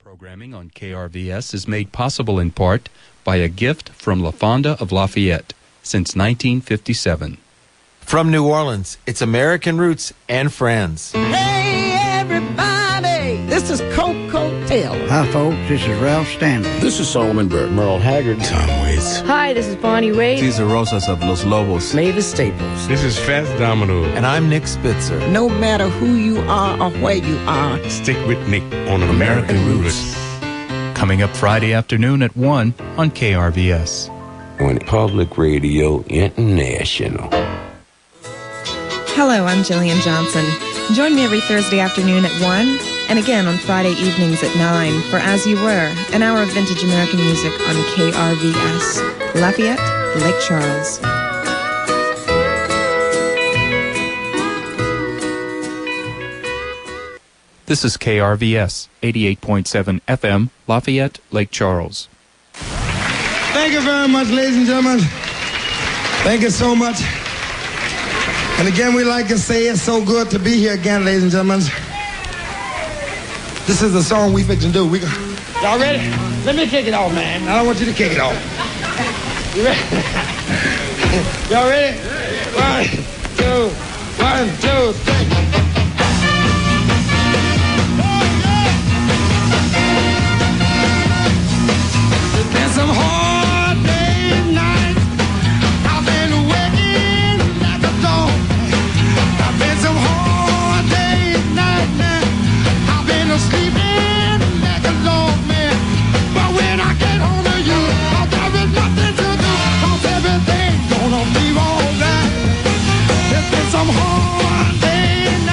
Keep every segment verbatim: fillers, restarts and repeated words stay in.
Programming on K R V S is made possible in part by a gift from La Fonda of Lafayette since nineteen fifty-seven. From New Orleans, it's American Roots and Friends. Hey, everybody, this is Coco Taylor. Hi, folks, this is Ralph Stanley. This is Solomon Burke. Merle Haggard. Tom Waits. Hi, this is Bonnie Raitt. Cesar Rosas of Los Lobos. Mavis Staples. This is Fats Domino. And I'm Nick Spitzer. No matter who you are or where you are, stick with Nick on American, American Roots. Roots. Coming up Friday afternoon at one on K R V S. On Public Radio International. Hello, I'm Jillian Johnson. Join me every Thursday afternoon at one and again on Friday evenings at nine for As You Were, an hour of vintage American music on K R V S, Lafayette, Lake Charles. This is K R V S, eighty-eight point seven F M, Lafayette, Lake Charles. Thank you very much, ladies and gentlemen. Thank you so much. And again, we like to say it's so good to be here again, ladies and gentlemen. This is the song we fit to do. We go. Y'all ready? Let me kick it off, man. I don't want you to kick it off. You ready? Y'all ready? One, two, one, two, three. There's been some hard days, nights. I've been working like a dog. I've been some hard days, nights, man. I've been sleeping like a log, man. But when I get home to you, oh, there is nothing to do. Cause everything's gonna be alright. There's been some hard days,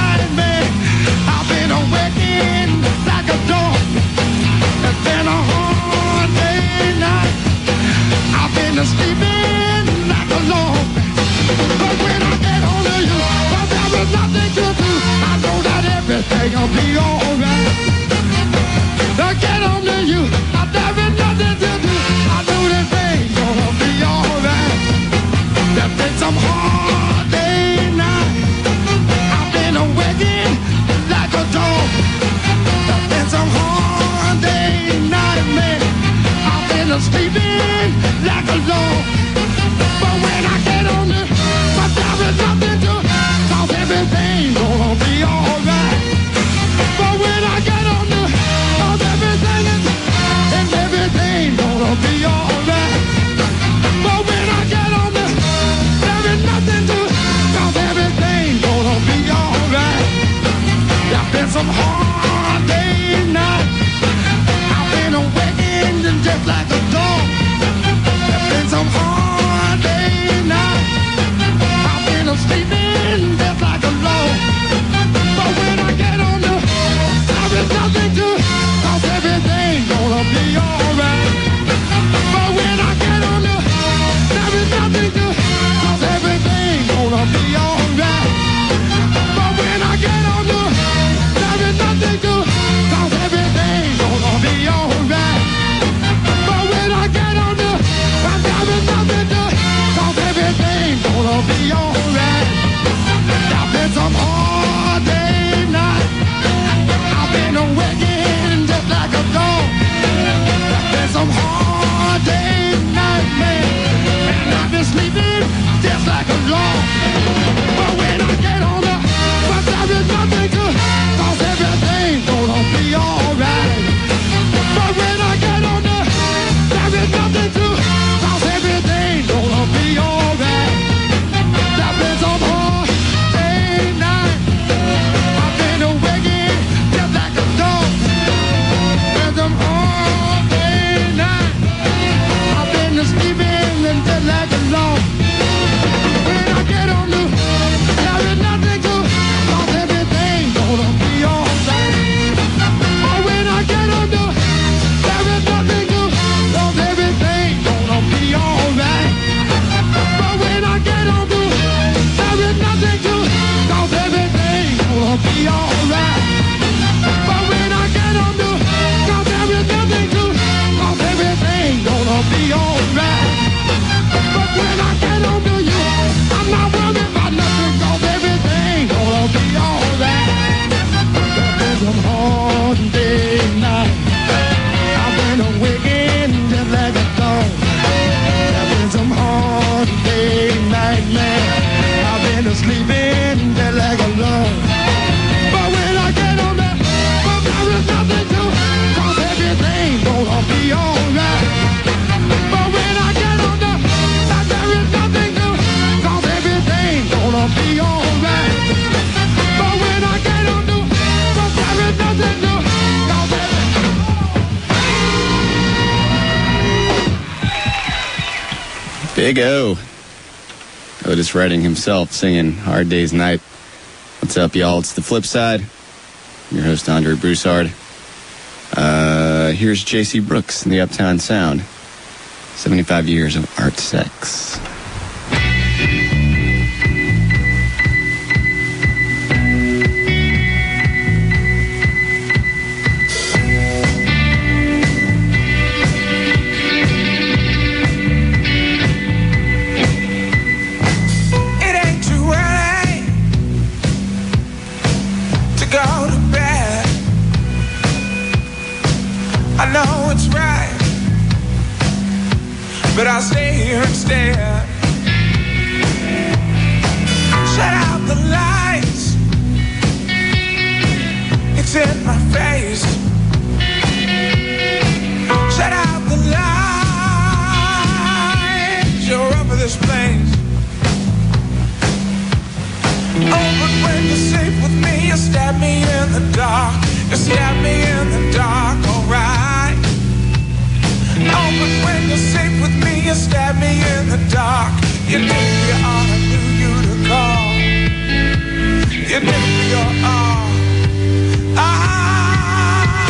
Big O. Otis Redding himself singing Hard Day's Night. What's up, y'all? It's The Flip Side. I'm your host, Andre Broussard. Uh, here's J C Brooks and the Uptown Sound. seventy-five years of art sex. I know it's right, but I'll stay here instead. Shut out the lights, it's in my face. Shut out the lights, you're over this place. Oh, but when you're safe with me, you stab me in the dark. You stab me in the dark, alright. Oh, but when you're safe with me, you stab me in the dark. You did me all I knew you to call. You did me your all. Ah.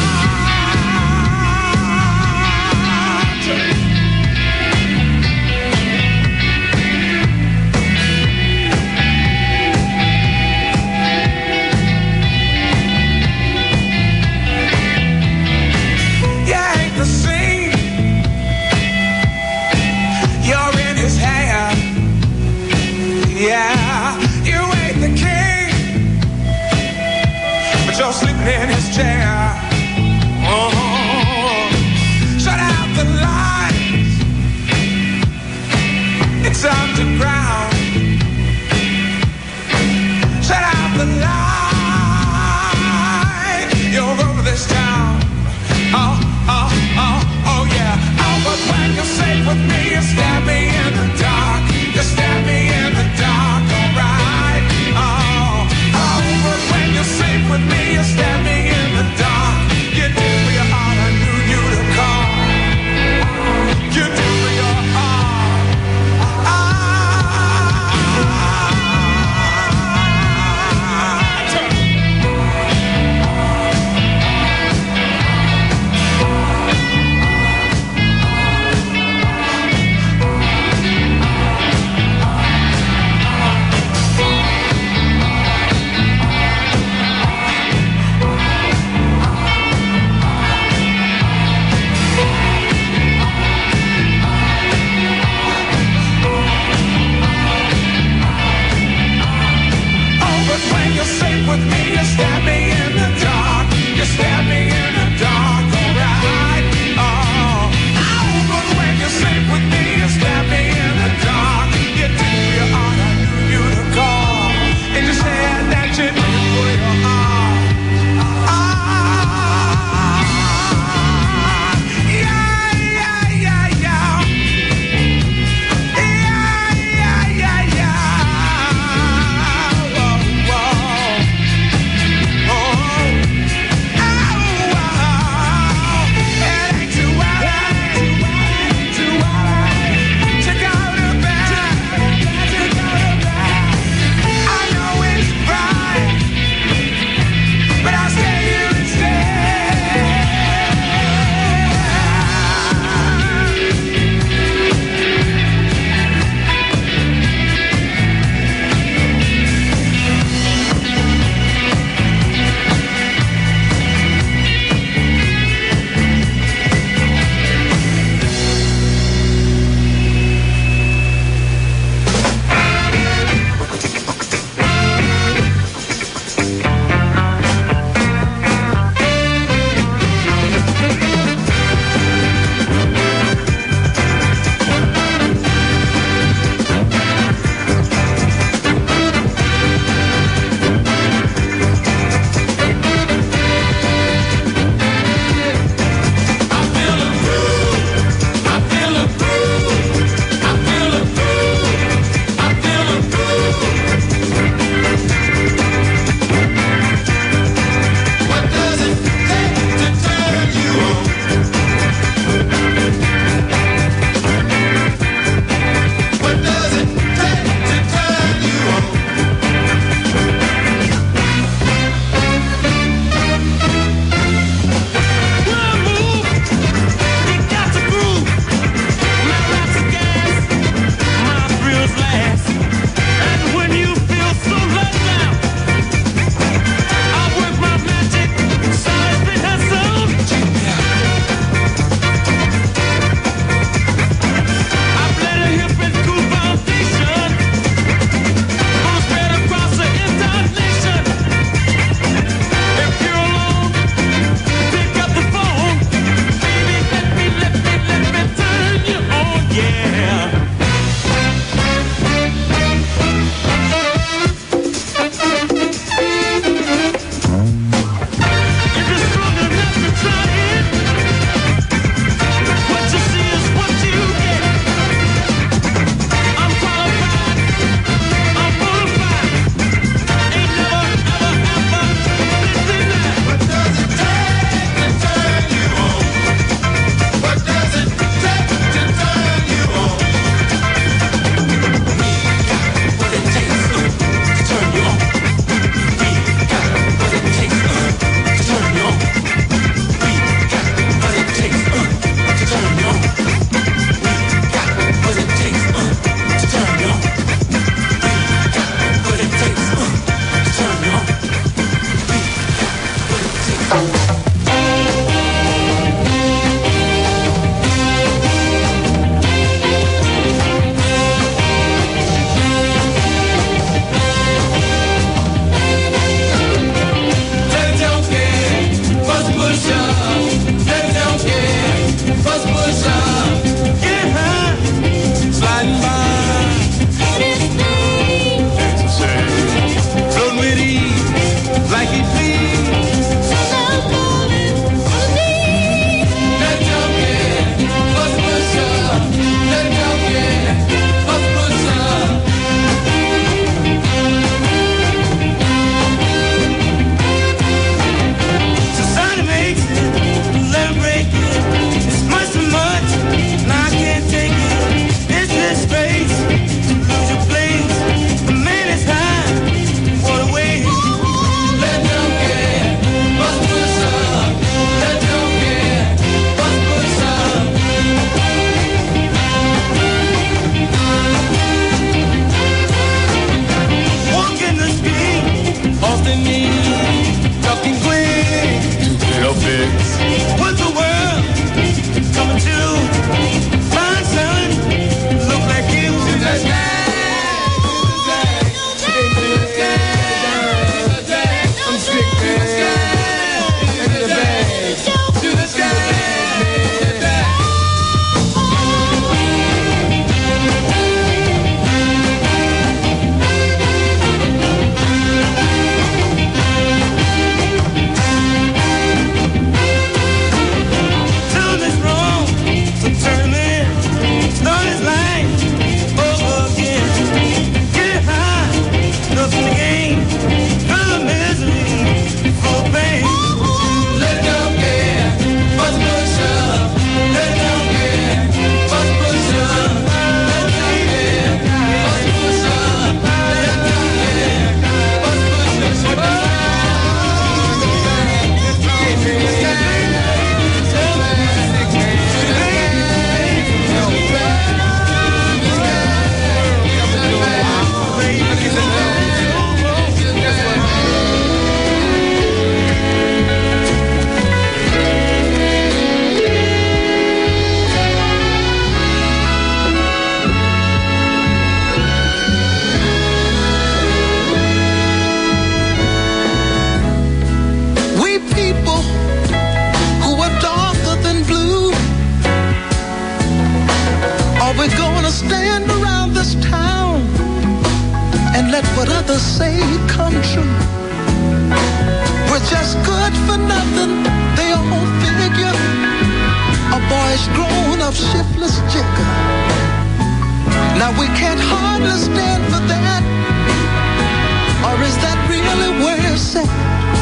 what others say come true. We're just good for nothing, they all figure. A boy's grown up shiftless jigger. Now we can't hardly stand for that. Or is that really where it's at?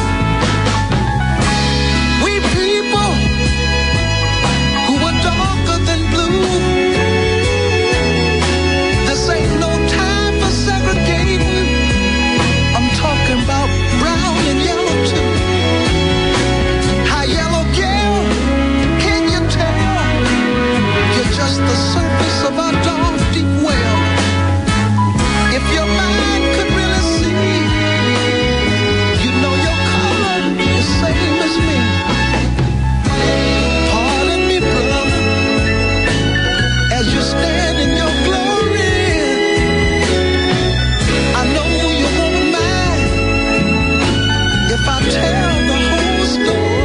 We people who are darker than blue, this ain't no time for segregating. I'm talking about brown and yellow too. How yellow, girl, can you tell? You're just the surface of our dark, deep well. If your mind could really see, you know your color is same as me. Pardon me, brother, as you stand in your glory. I know you won't mind if I tell the whole story.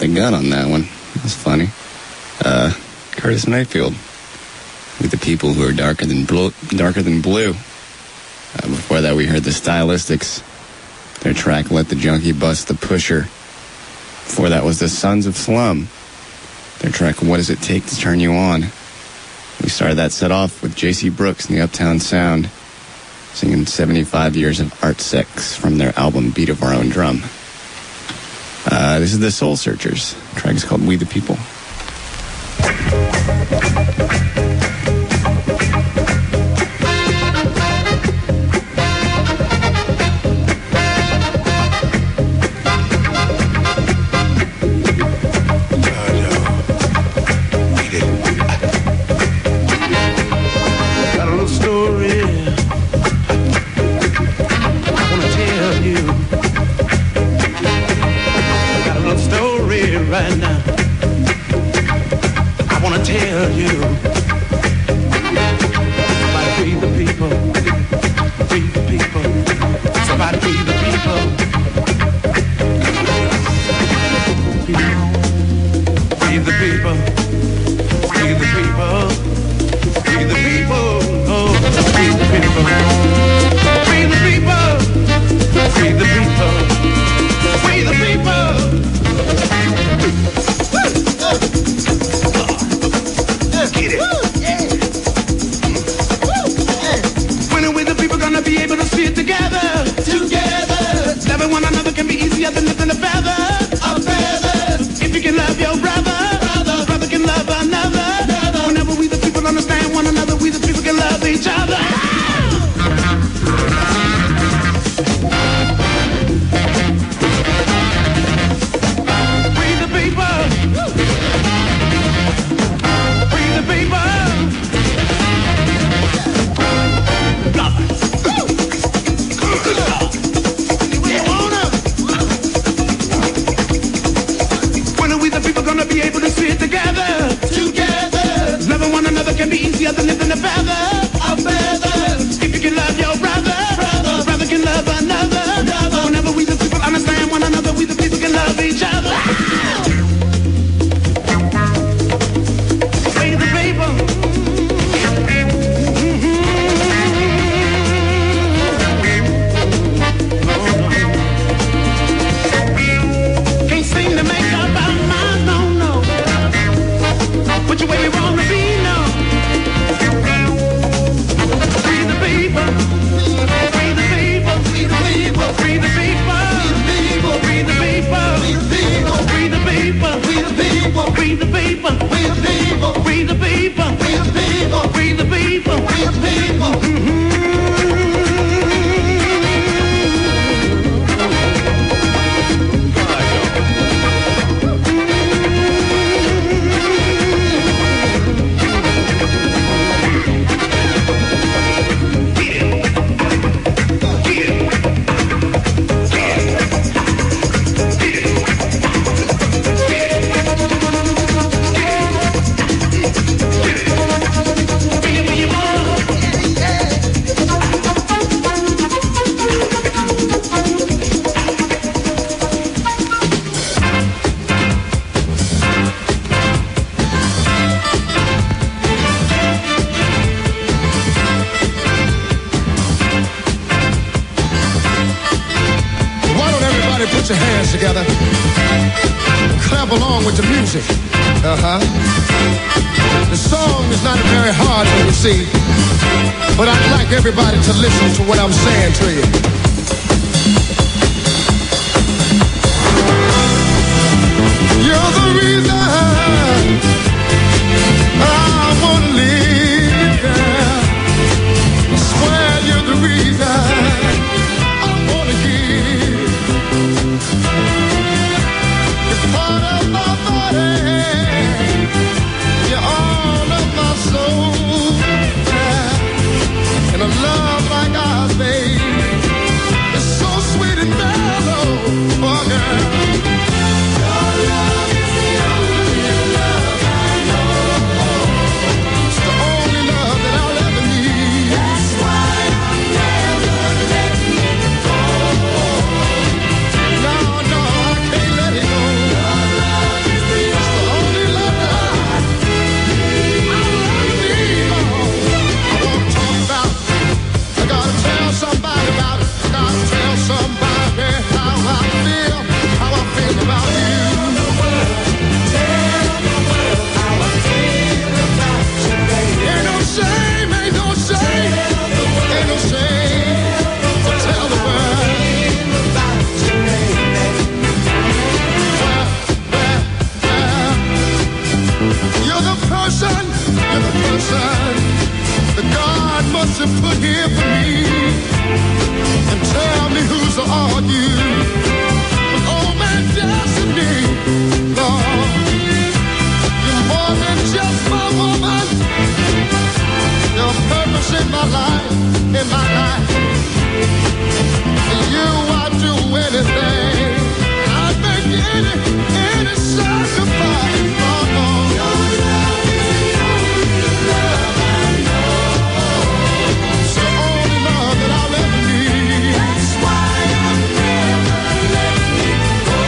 the gun on that one. That's funny. Uh, Curtis Mayfield with The People Who Are Darker Than Blue. Darker Than Blue. Uh, before that, we heard the Stylistics. Their track, Let the Junkie Bust the Pusher. Before that was the Sons of Slum. Their track, What Does It Take to Turn You On? We started that set off with J C Brooks and the Uptown Sound, singing seventy-five Years of Art Sex from their album Beat of Our Own Drum. Uh, this is the Soul Searchers. The track is called We the People. Everybody to listen to what I'm saying to you. You're the reason I wanna live, girl. I swear you're the reason I wanna give. You're part of my body, you're all of my soul. And a love like ours, babe, it's so sweet and mellow, oh girl. Your love is the only love I you put here for me, and tell me who's to argue with old man Destiny. Lord, you're more than just my woman. Your purpose in my life, in my life. For you, I'd do anything. I'd make any, any sacrifice. Oh, no. Your love is the only love I know. It's the only love that I'll ever need. That's why I'm never letting it go.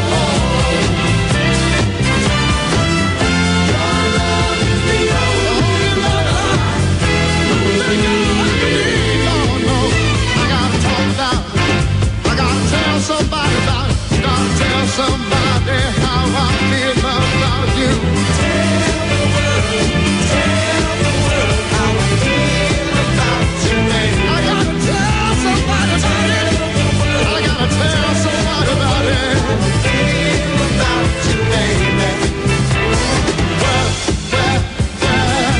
Your love is the only love I need. Oh, no. I gotta talk about it. I gotta tell somebody about it. Gotta tell somebody how I feel about you. Tell the world, tell the world how I feel about you, baby. I gotta tell somebody about it. I gotta tell somebody about it. How I feel about you, baby. Well, well, well.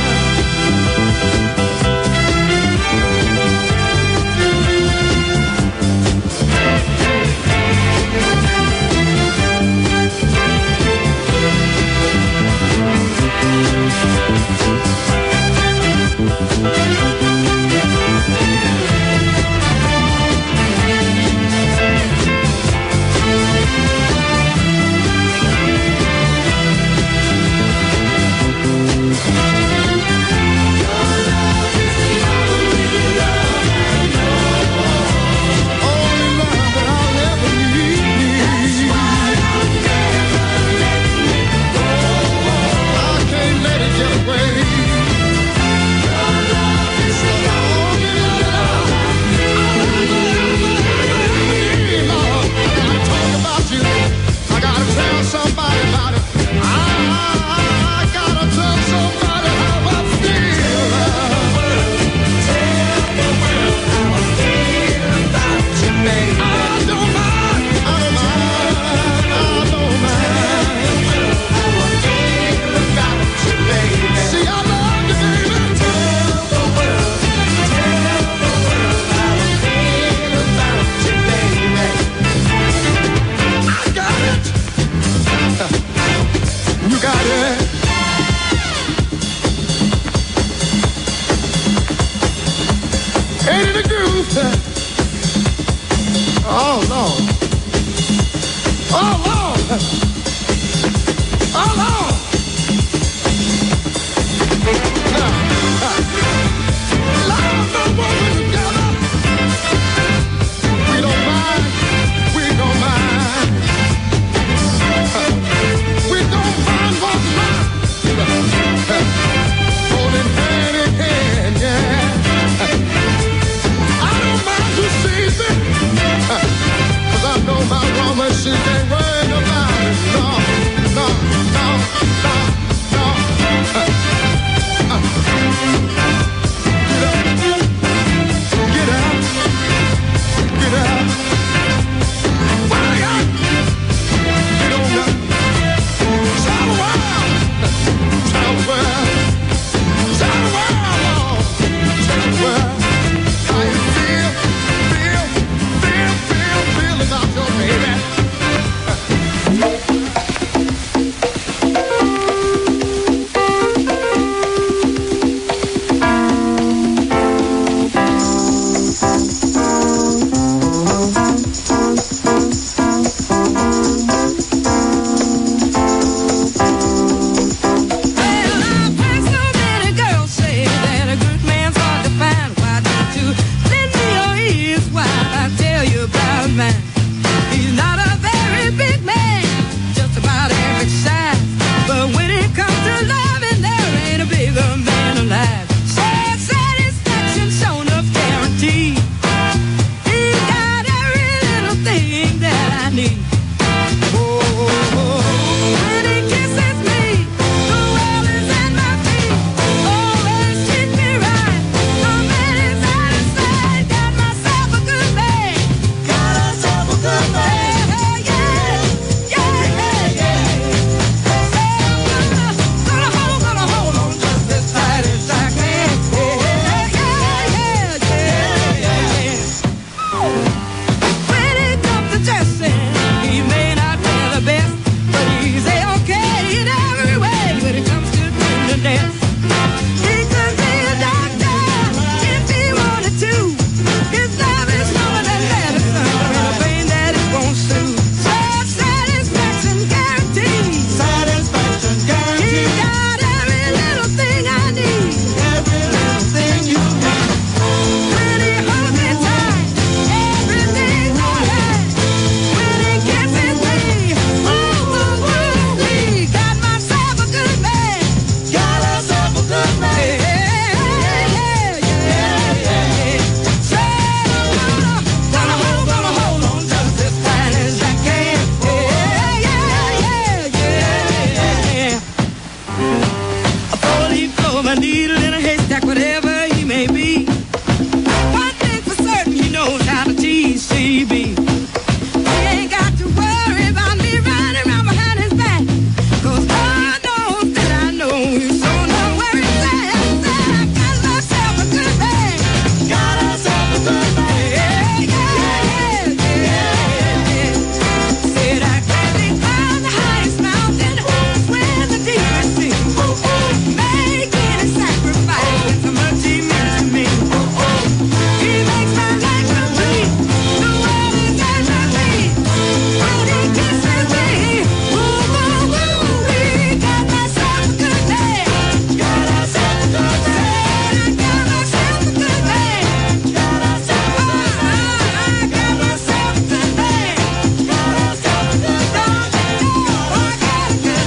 a needle in a haystack, whatever he may be. One thing for certain, he knows how to tease C B. He ain't got to worry about me riding around behind his back, 'cause God knows that I know he's so know where he's at. I got myself a good man. Got myself a good man. Yeah, yeah, yeah, yeah. Said I can't be on the highest mountain when the deepest sea. Make any sacrifice, it's how much he means to me. He makes my life complete. The world is as I be. When he kisses me, woo, woo, woo, we got myself a good man. Got myself a good man. I got myself a good man. Got myself a good man. I got myself a good man. Got myself a good man. I got a good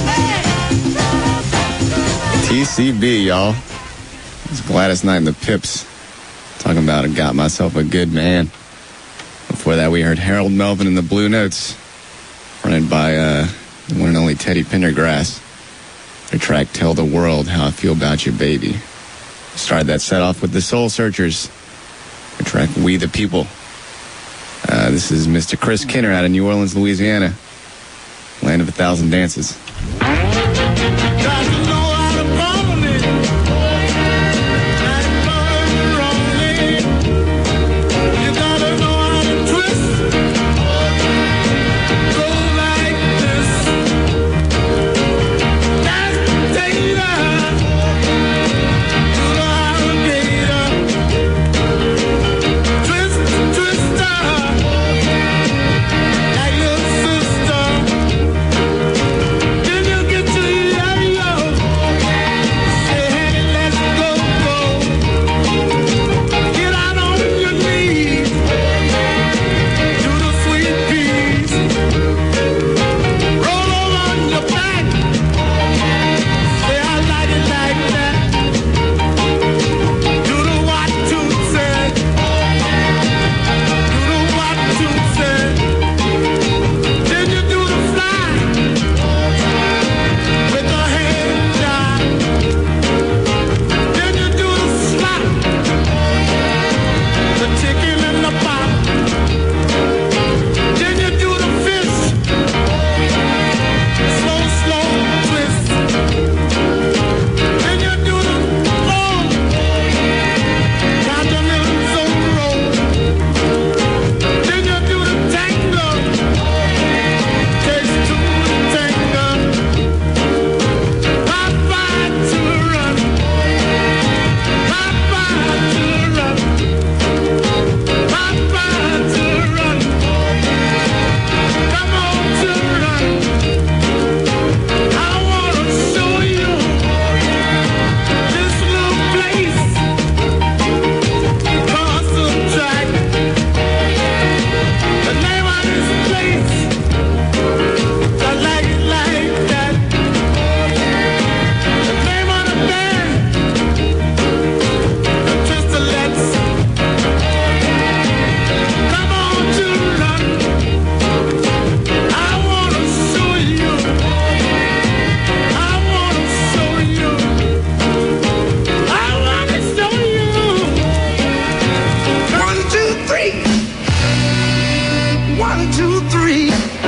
man. T C B, y'all. It's Gladys Knight and the Pips talking about I got myself a good man. Before that, we heard Harold Melvin and the Blue Notes, fronted by uh, the one and only Teddy Pendergrass. Their track Tell the World How I Feel About You, Baby. Started that set off with the Soul Searchers. Their track We the People. Uh, this is Mister Chris Kinner out of New Orleans, Louisiana. Land of a Thousand Dances. Got to know how to follow it. Like going wrongly. You gotta know how to twist. Go like this. That's data. To the alligator. Twist, twister. Like your sister. Then you get to yo-yo. Say, hey, let's go, go. Get out on your knees. Do the sweet peas. Roll over on your back. Say, I like it like that. Do the what to say. Do the what to say. Then you do the fly with the hand down. Then you do the slap, the chicken in the pot. Then you do the fist, slow, slow twist. Then you do the roll, continental roll. Then you do the tango, takes two to tango. Popeye to run, Popeye to run, Popeye to run. Come on to run. I wanna show you this little place. Concentrate. The name of this place. I like it like that. The name of the band, the Twistalettes. Come on, children. I wanna show you. I wanna show you. I wanna show you. One, two, three. One, two, three.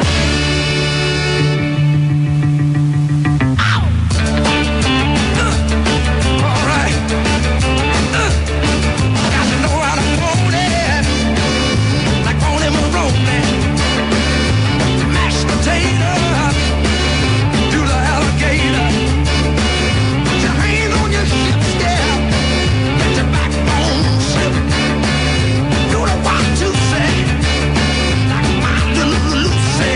All right. Uh, got to know how to hold it. Like Tony Maroney. Mashed potato. Do the alligator. Put your hand on your hips, yeah. Let your backbone slip. Do the what to say. Like my little Lucy.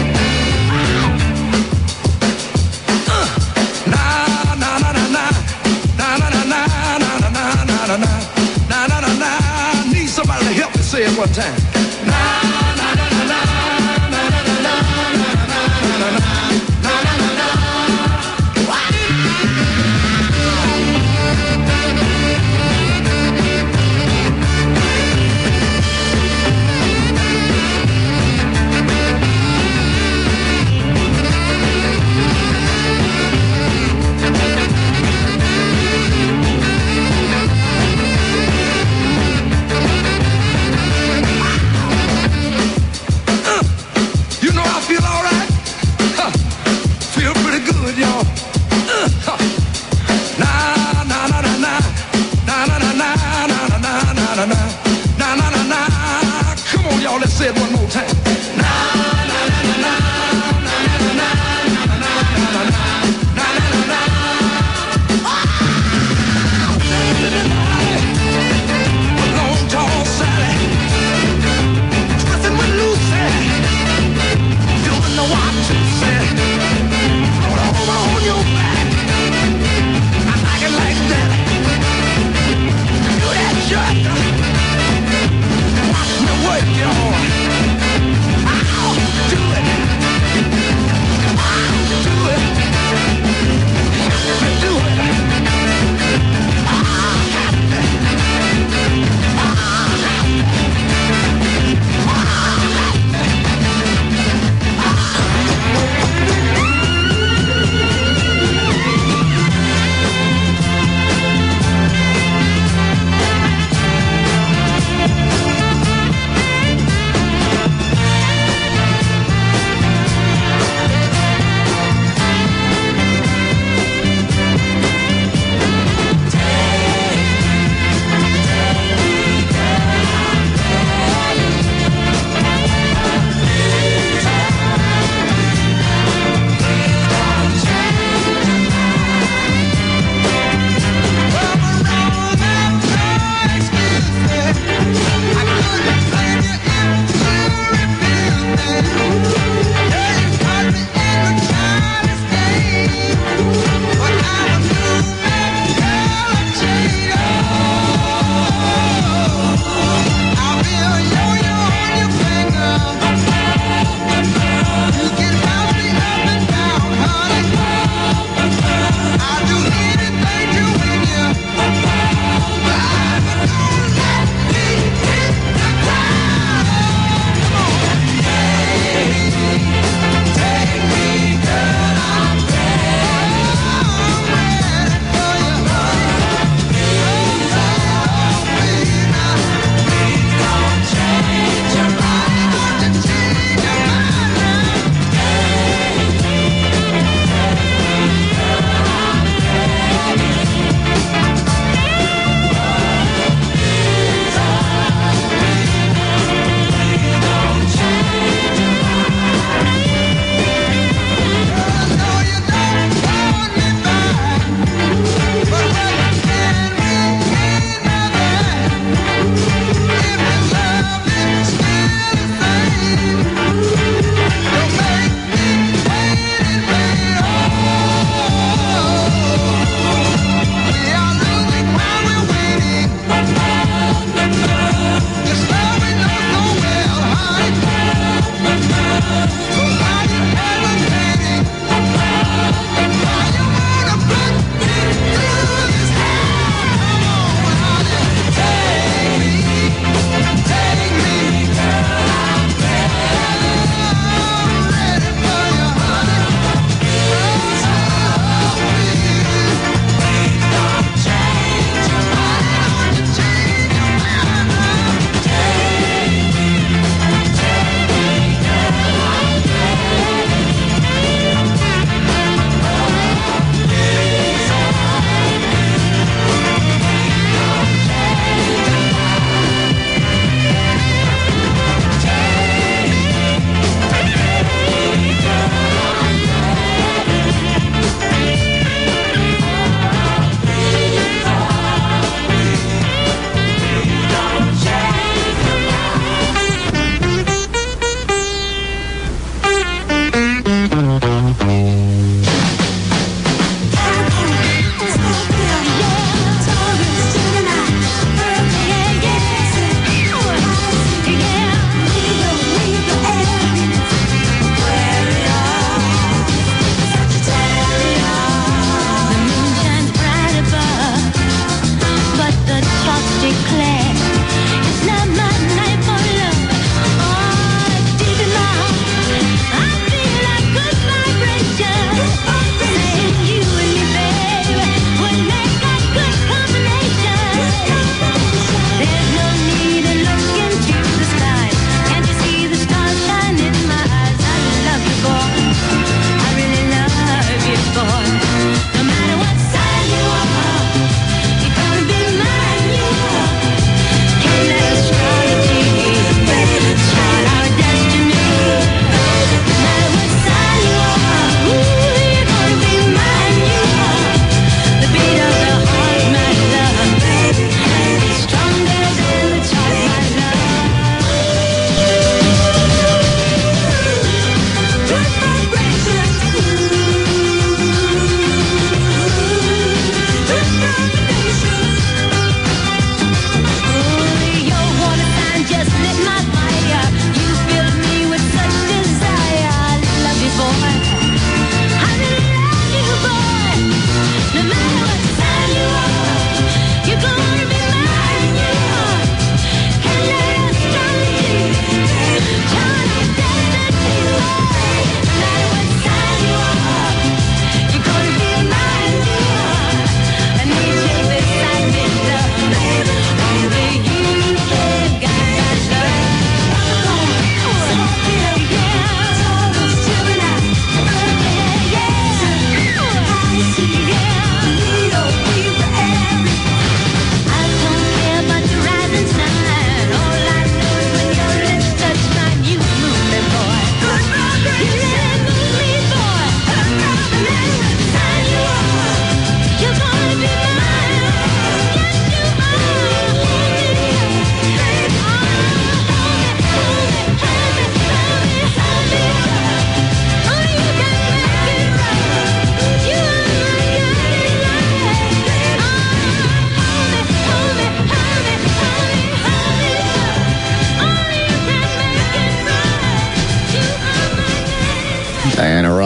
Uh, na na na na na. Na na na na na na na na na na. Na na na na. Need somebody to help me say it one time. Na na na na na. Na na na na na na na na. Na na na na. What?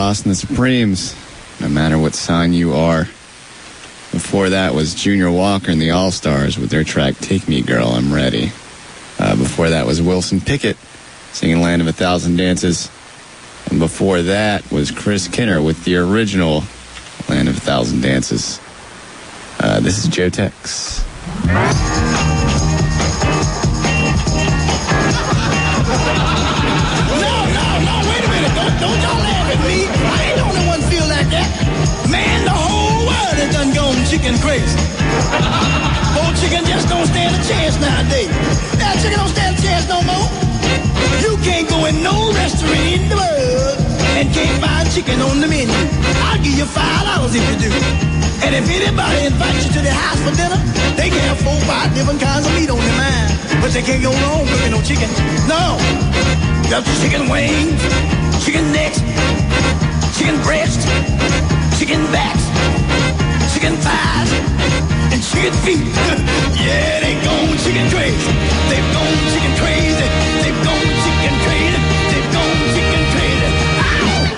Ross and the Supremes, no matter what sign you are. Before that was Junior Walker and the All-Stars with their track Take Me Girl, I'm Ready. Uh, before that was Wilson Pickett singing Land of a Thousand Dances. And before that was Chris Kinner with the original Land of a Thousand Dances. Uh, this is Joe Tex. Don't y'all laugh at me. I ain't the only one feel like that. Man, the whole world has done gone chicken crazy. Old chicken just don't stand a chance nowadays. That chicken don't stand a chance no more. You can't go in no restaurant in the world and can't find chicken on the menu. I'll give you five dollars if you do. And if anybody invites you to their house for dinner, they can have four, five different kinds of meat on their mind. But they can't go wrong cooking no chicken. No. Got chicken wings, chicken necks, chicken breast, chicken backs, chicken thighs, and chicken feet. Yeah, they gone chicken crazy. They've gone chicken crazy. They've gone chicken crazy. They've gone chicken crazy. Ow!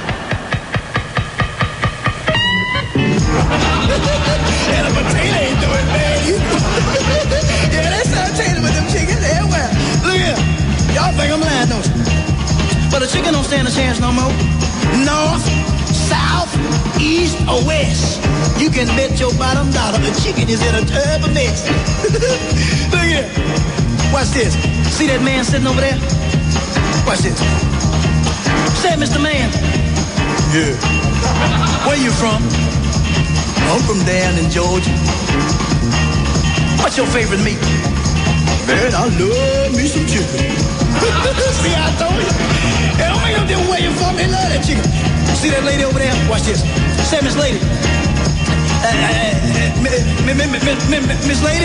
And a potato ain't doing bad either. Yeah, they start changing with them chickens everywhere. Look here. Y'all think I'm lying, don't you? But a chicken don't stand a chance no more. North, south, east, or west. You can bet your bottom dollar the chicken is in a tub of mix. Look here. Watch this. See that man sitting over there? Watch this. Say, Mister Man. Yeah. Where you from? I'm from down in Georgia. What's your favorite meat? Man, I love me some chicken. See, I told you. It don't make no difference where you're from. They love that chicken. See that lady over there? Watch this. Say, Miss Lady. Uh, uh, uh, Miss Lady?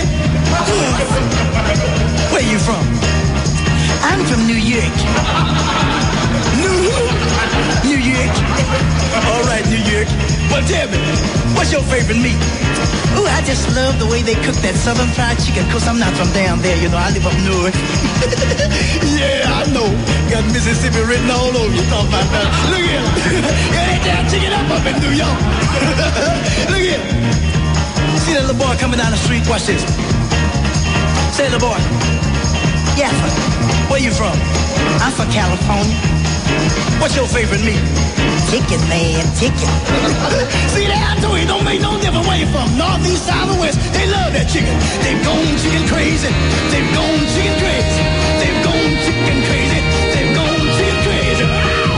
Where you from? I'm from New York. New New York. All right, New York. Well, tell me, what's your favorite meat? Ooh, I just love the way they cook that southern fried chicken, because I'm not from down there, you know, I live up north. Yeah, I know. Got Mississippi written all over you, talking about that. Look here. Yeah, they down chicken up up in New York. Look here. See that little boy coming down the street? Watch this. Say, little boy. Yeah, where you from? I'm from California. What's your favorite meat? Chicken, man, chicken. See that? I told you, don't make no difference where you from. North, east, south, or west. They love that chicken. They've gone chicken crazy. They've gone chicken crazy. They've gone chicken crazy. They've gone chicken crazy.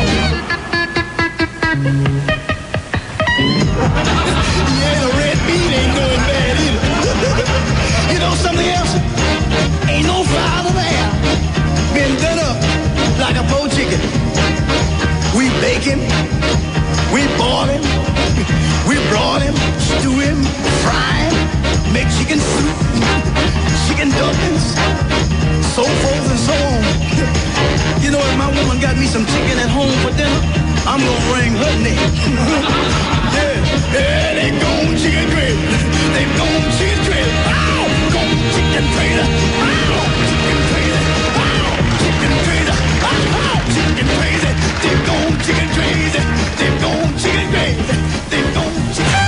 Yeah, the red meat ain't doing bad either. You know something else? Ain't no father there been done up like a poached chicken. We bake him, we boil him, we broil him, stew him, fry him, make chicken soup, chicken dumplings, so forth and so on. You know, if my woman got me some chicken at home for dinner, I'm gonna wring her neck. Yeah, yeah, they gone chicken crazy. They gone chicken crazy. Ow, gone chicken crazy. Ow, chicken crazy. Ow, chicken crazy. Ow, chicken crazy. They've gone chicken crazy. They've gone chicken crazy. They've gone chicken.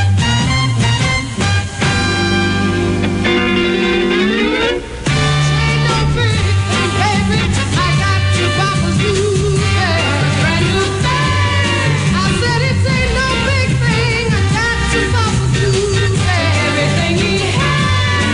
Everything he had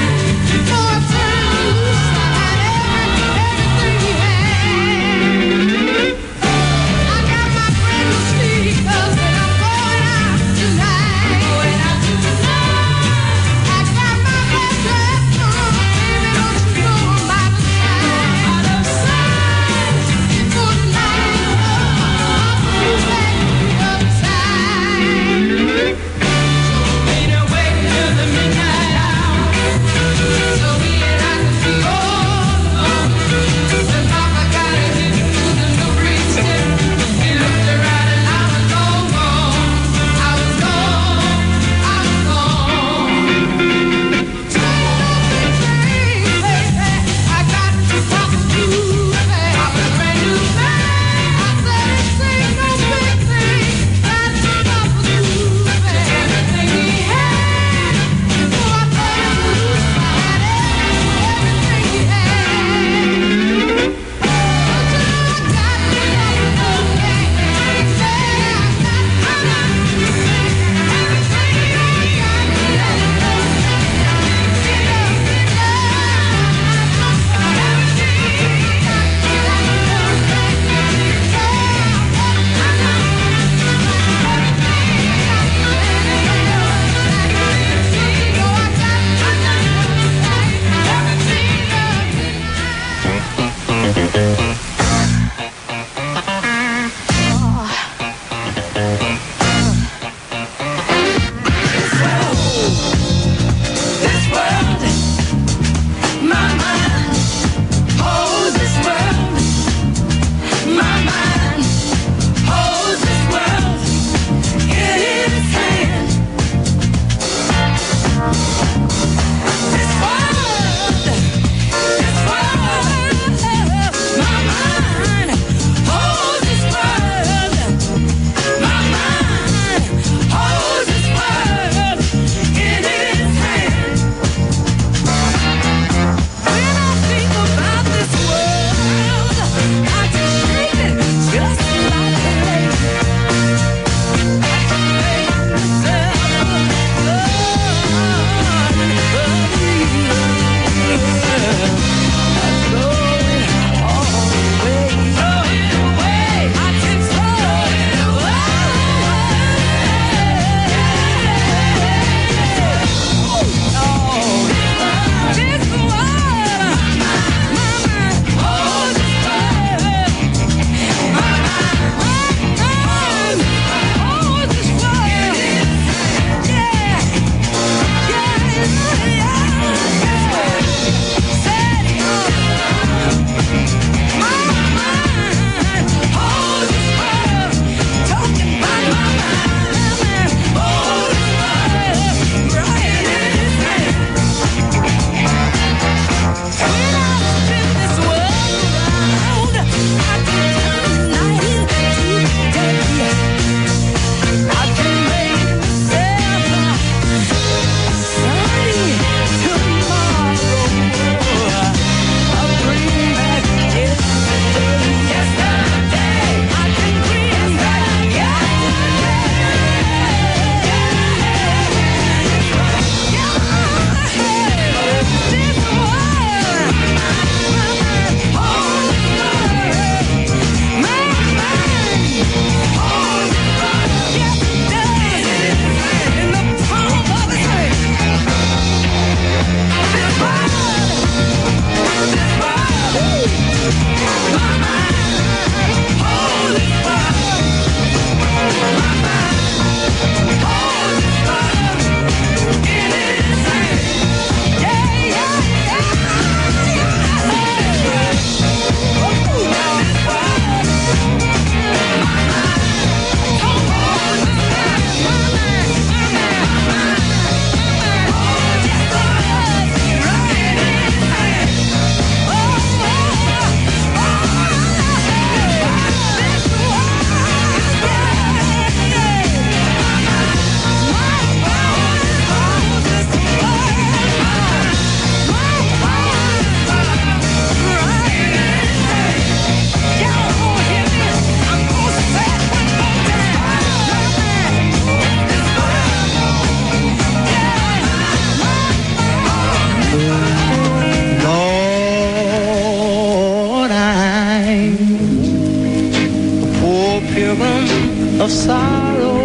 of sorrow.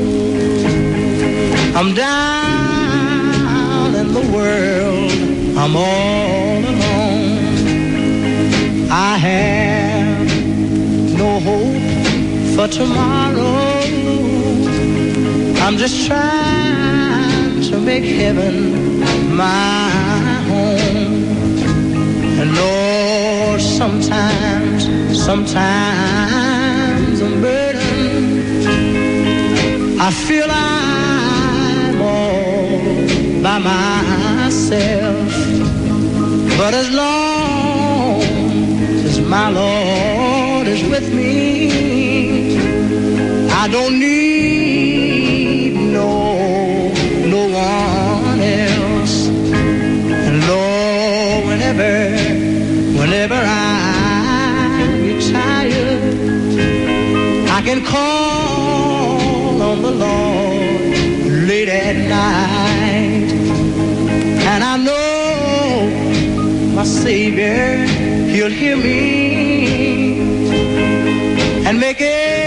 I'm down in the world, I'm all alone. I have no hope for tomorrow. I'm just trying to make heaven my home. And Lord, sometimes, sometimes I'm burdened. I feel I'm all by myself. But as long as my Lord is with me, I don't need no, no one else. And Lord, whenever, whenever I get tired, I can call on the Lord late at night. And I know my Savior, He'll hear me and make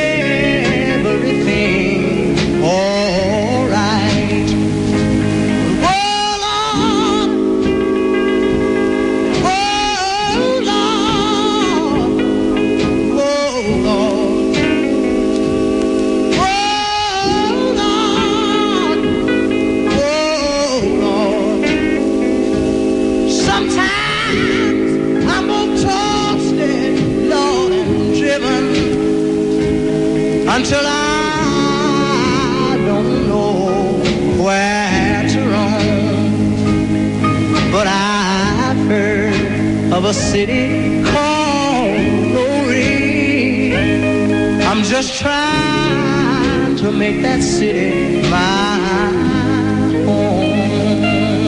everything all right. Oh, Lord, oh, Lord, oh, Lord, oh, Lord, oh, Lord. Sometimes I'm all toasted, Lord, and driven until I don't know where to roam. But I've heard of a city called Glory. I'm just trying to make that city my home.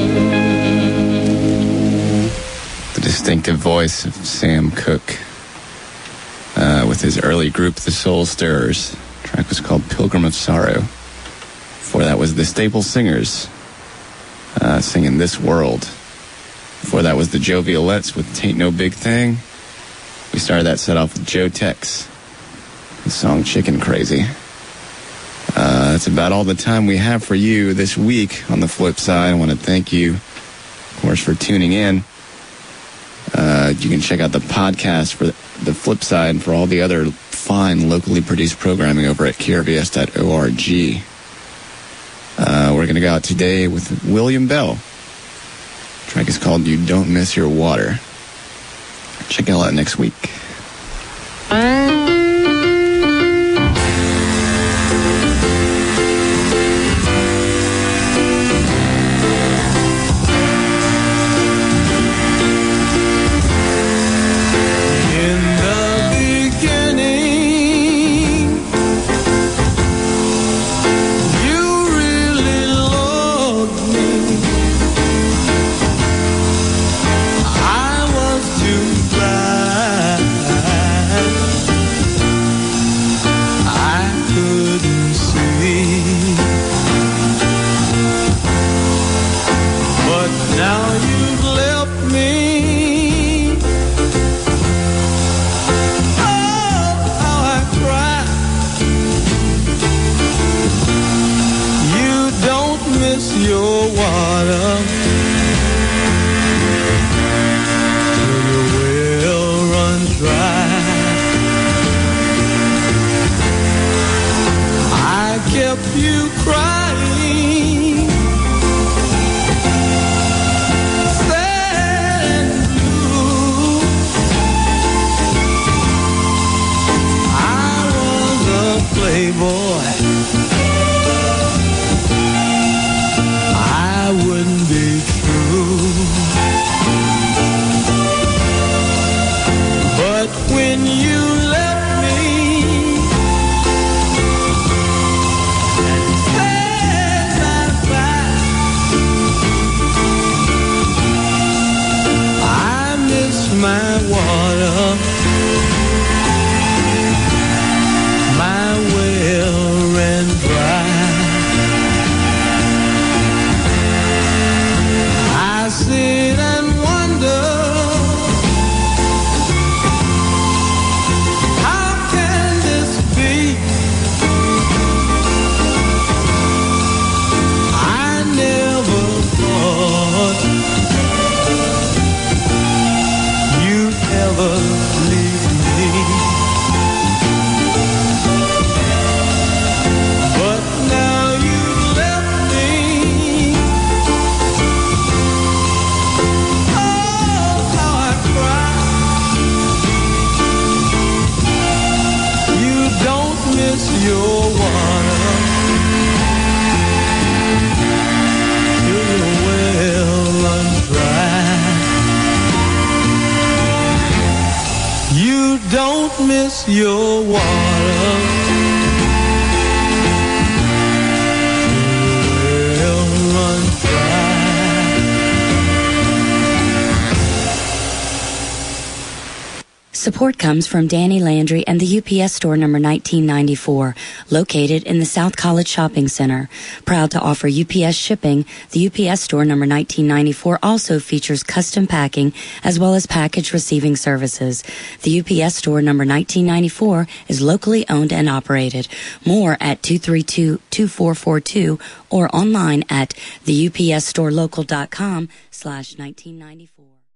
The distinctive voice of Sam Cooke. Uh, with his early group, the Soul Stirrers. The track was called Pilgrim of Sorrow. Before that was the Staple Singers, uh, singing This World. Before that was the Jovialettes with Tain't No Big Thing. We started that set off with Joe Tex, the song Chicken Crazy. Uh, that's about all the time we have for you this week. On the flip side, I want to thank you, of course, for tuning in. Uh, you can check out the podcast for the flip side and for all the other fine locally produced programming over at K R V S dot org. Uh, we're going to go out today with William Bell. The track is called You Don't Miss Your Water. Check it out next week. won't miss your water. Will run dry. Support comes from Danny Landry and the U P S Store number nineteen ninety-four, located in the South College Shopping Center. Proud to offer U P S shipping, the U P S Store number nineteen ninety-four also features custom packing as well as package receiving services. The U P S Store number nineteen ninety-four is locally owned and operated. More at two three two, two four four two or online at the U P S store local dot com slash nineteen ninety-four.